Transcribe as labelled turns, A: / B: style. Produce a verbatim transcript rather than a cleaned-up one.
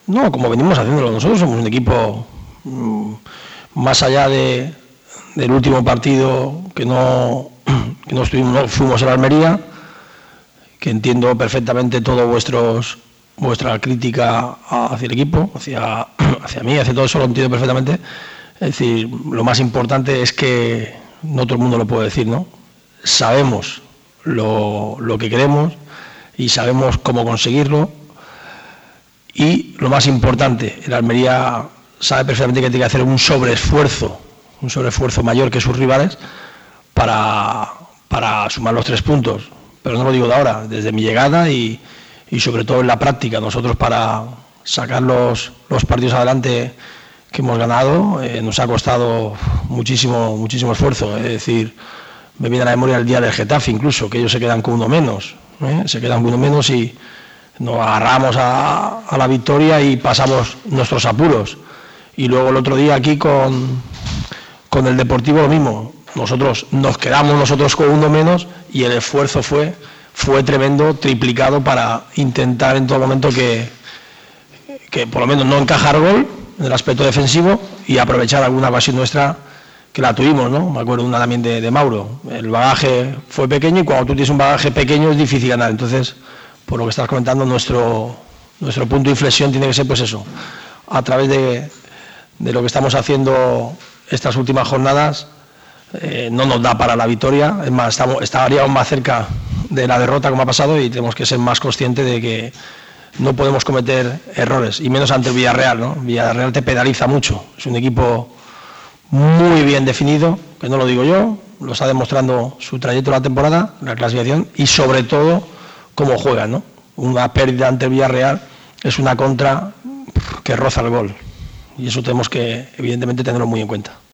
A: No, como venimos haciéndolo. Nosotros somos un equipo, mmm, más allá de, del último partido que no, que no, estuvimos, no fuimos a la Almería, que entiendo perfectamente todo vuestros vuestra crítica hacia el equipo, hacia, hacia mí, hacia todo eso, lo entiendo perfectamente. Es decir, lo más importante es que no todo el mundo lo puede decir, ¿no? Sabemos lo, lo que queremos y sabemos cómo conseguirlo, y lo más importante, el Almería sabe perfectamente que tiene que hacer un sobreesfuerzo, un sobreesfuerzo mayor que sus rivales para, para sumar los tres puntos. Pero no lo digo de ahora, desde mi llegada y, y sobre todo en la práctica. Nosotros, para sacar los, los partidos adelante que hemos ganado, eh, nos ha costado muchísimo, muchísimo esfuerzo. Es decir, me viene a la memoria el día del Getafe incluso, que ellos se quedan con uno menos, ¿eh? se quedan con uno menos y nos agarramos a, a la victoria y pasamos nuestros apuros. Y luego el otro día aquí con, con el Deportivo lo mismo. Nosotros nos quedamos nosotros con uno menos y el esfuerzo fue, fue tremendo, triplicado para intentar en todo momento que, que por lo menos no encajar gol en el aspecto defensivo y aprovechar alguna ocasión nuestra que la tuvimos, ¿no? Me acuerdo una también de, de Mauro. El bagaje fue pequeño y cuando tú tienes un bagaje pequeño es difícil ganar. Entonces, por lo que estás comentando, nuestro, nuestro punto de inflexión tiene que ser pues eso, a través de, de lo que estamos haciendo estas últimas jornadas. Eh, no nos da para la victoria, es más, estamos, estaríamos más cerca de la derrota como ha pasado y tenemos que ser más conscientes de que no podemos cometer errores, y menos ante el Villarreal, ¿no? Villarreal te penaliza mucho, es un equipo muy bien definido, que no lo digo yo, lo está demostrando su trayecto de la temporada, la clasificación y sobre todo cómo juegan, ¿no? Una pérdida ante el Villarreal es una contra que roza el gol y eso tenemos que evidentemente tenerlo muy en cuenta.